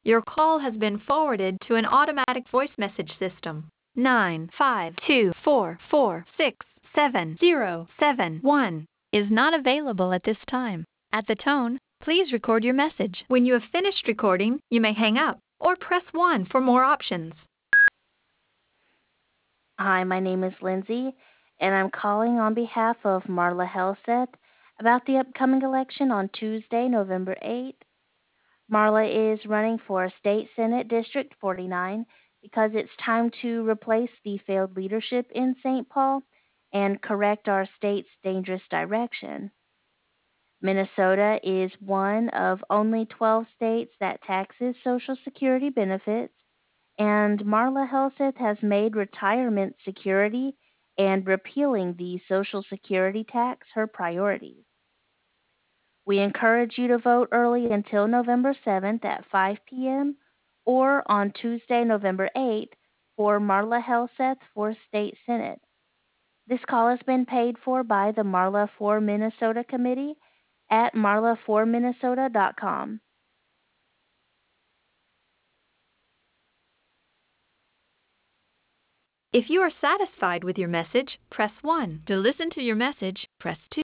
Your call has been forwarded to an automatic voice message system. 95244677071 is not available at this time. At the tone, please record your message. When you have finished recording, you may hang up or press 1 for more options. Hi, my name is Lindsay, and I'm calling on behalf of Marla Helseth about the upcoming election on Tuesday, November 8th. Marla is running for State Senate District 49 because it's time to replace the failed leadership in St. Paul and correct our state's dangerous direction. Minnesota is one of only 12 states that taxes Social Security benefits, and Marla Helseth has made retirement security and repealing the Social Security tax her priorities. We encourage you to vote early until November 7th at 5 p.m. or on Tuesday, November 8th for Marla Helseth for State Senate. This call has been paid for by the Marla for Minnesota Committee at marlaforminnesota.com. If you are satisfied with your message, press 1. To listen to your message, press 2.